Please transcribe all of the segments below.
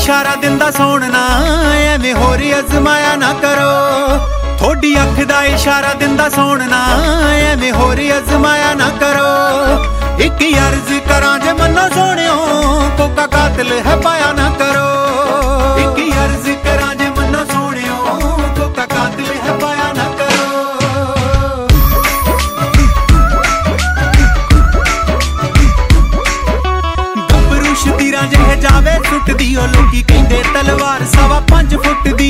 इशारा दिंदा सोहणना एवें होर अजमाया ना करो। थोड़ी अख दा इशारा दिंदा सोहणना एवें होर अजमाया ना करो। एक अर्ज करां जे मन्नो सोहणियो कोका कातिल है पाया ना करो। एक अर्ज करां जे मन्नो सोहणियो कोका कातिल है पाया ना करो। गबरू शतीरां जिह जावे सुटदी ओ लोकी कहंदे तलवार 5.25 फुट दी।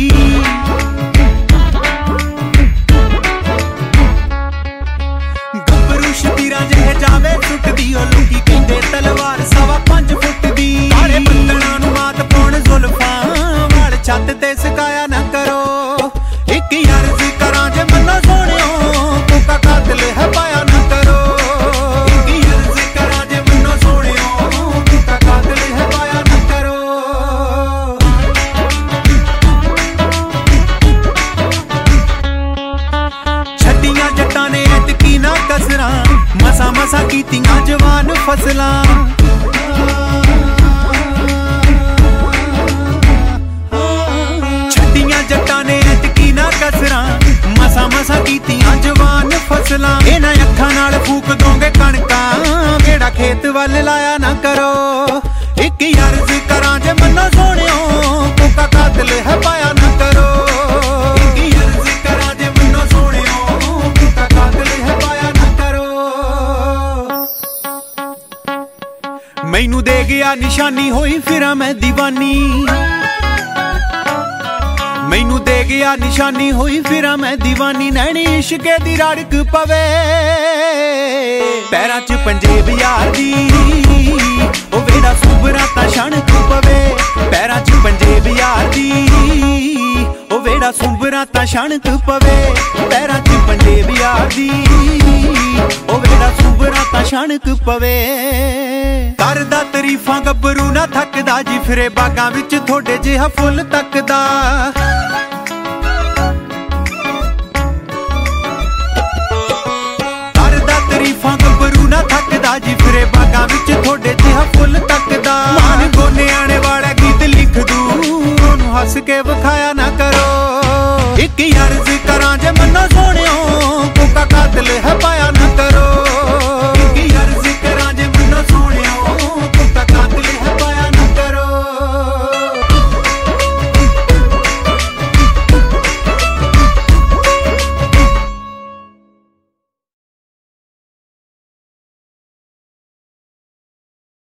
शतीरां जिह जावे सुटदी ओ लोकी कहंदे तलवार 5.25 फुट दी। काले बंदनां नूं मात पाउण जुल्फां वाल छत ते सकाया ना करो। एक अर्ज करां जे मन्नो सोहणियो कोका कातिल है पाया ना करो। एक अर्ज करां जे मन्नो सोहणियो कोका कातिल है पाया ना करो। छड्डियां जट्टां ने ऐतकी ना कसरां मसा मसा कीतियां जवान फसलां। छड्डियां जट्टां ने ऐतकी ना कसरां मसा मसा कीतियां जवान फसलां। इन्हां अखां नाल फूक दोगे कणकां गेड़ा खेत वल लाया ना करो। एक अर्ज करां जे मन्नो सोहणियो कोका कातिल है पाया ना करो। एक अर्ज करां जे मन्नो सोहणियो कोका कातिल है पाया ना करो। मैनू दे गया निशानी होई फिरां मैं दीवानी। मैनू दे गया निशानी होई फिरां मैं दीवानी। नैनी इश्के दी रड़क पवे पैरां च पंजेब यार दी ओ वेड़ा सुबरा तां छणक पवे। पैरां च पंजेब यार दी ओ वेड़ा सुबरा तां छणक पवे। पैरां च पंजेब यार दी ओ वेड़ा सुबरा तां छणक पवे। करदा तरीफां गब्बरू ना थकदा जी फिरे बागां विच थोड़े जिहा फुੱਲ तकदा। करदा तरीफां गब्बरू ना थकदा जी फिरे बागां विच थोड़े जिहा फुੱਲ तकदा। मान गोने आने वाला गीत लिख दूं ओनू हस के विखाया ना करो। एक अर्ज करां जे मन्नो